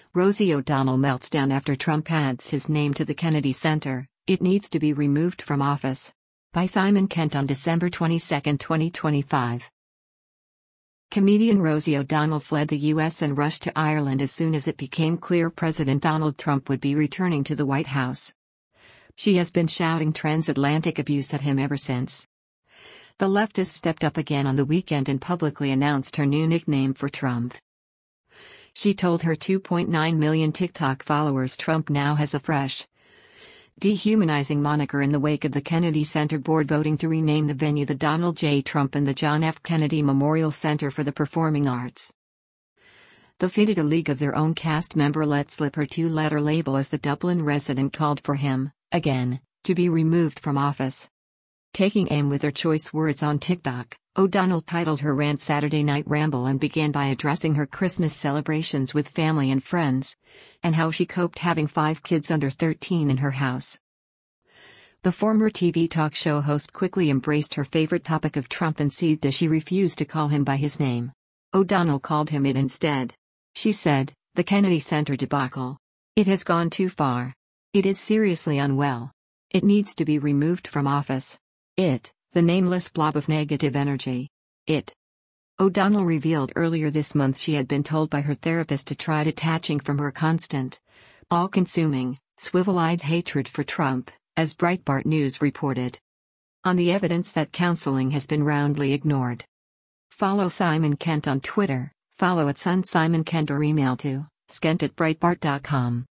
Rosie O'Donnell melts down after Trump adds his name to the Kennedy Center. It needs to be removed from office. By Simon Kent on December 22, 2025. Comedian Rosie O'Donnell fled the U.S. and rushed to Ireland as soon as it became clear President Donald Trump would be returning to the White House. She has been shouting transatlantic abuse at him ever since. The leftist stepped up again on the weekend and publicly announced her new nickname for Trump. She told her 2.9 million TikTok followers Trump now has a fresh, dehumanizing moniker in the wake of the Kennedy Center board voting to rename the venue the Donald J. Trump and the John F. Kennedy Memorial Center for the Performing Arts. The fitted a League of Their Own cast member let slip her two-letter label as the Dublin resident called for him, again, to be removed from office. Taking aim with her choice words on TikTok, O'Donnell titled her rant Saturday Night Ramble and began by addressing her Christmas celebrations with family and friends, and how she coped having 5 kids under 13 in her house. The former TV talk show host quickly embraced her favorite topic of Trump and seethed as she refused to call him by his name. O'Donnell called him it instead. She said, "The Kennedy Center debacle. It has gone too far. It is seriously unwell. It needs to be removed from office. It, the nameless blob of negative energy. It." O'Donnell revealed earlier this month she had been told by her therapist to try detaching from her constant, all-consuming, swivel-eyed hatred for Trump, as Breitbart News reported. On the evidence that counseling has been roundly ignored. Follow Simon Kent on Twitter, follow @SunSimonKent or email to skent@breitbart.com.